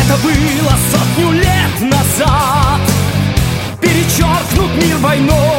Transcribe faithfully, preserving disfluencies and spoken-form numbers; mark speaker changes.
Speaker 1: Это было сотню лет назад. Перечеркнут мир войной.